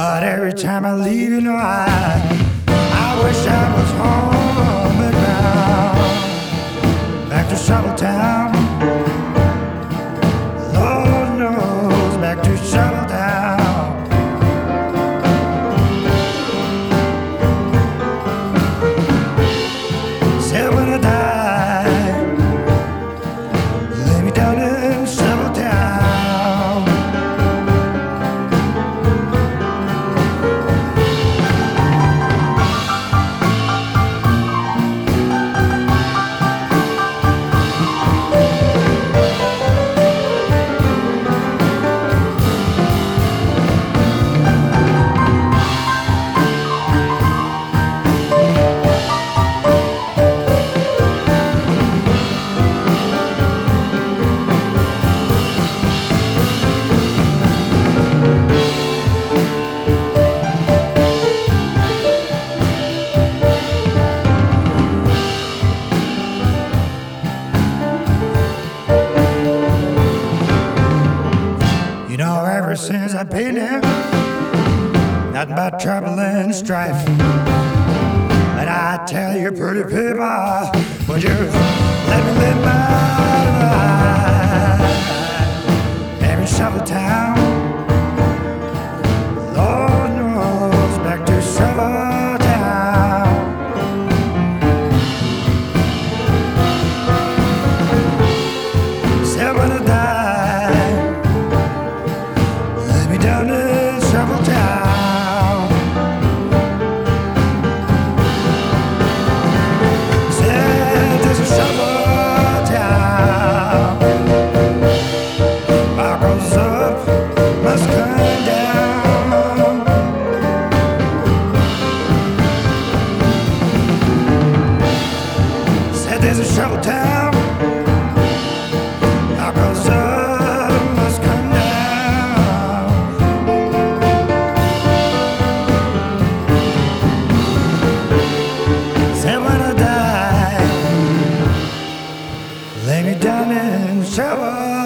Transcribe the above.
But every time I leave, I wish I was home and now. Back to Shovel Town. Lord knows, back to Shovel Town. Said when I die, lay me down in Shovel Town. You know, ever since I've been here, nothing but trouble and strife. But I tell you, pretty people, would you let me live my life? Every Shovel Town, Lord knows, back to Shovel Town. Said when I die, lay me down in Shovel Town. Said there's a Shovel Town. Bar goes up, must come down. Said there's a Shovel Town. Bar goes up, must come down. Said when I die, lay me down in Shovel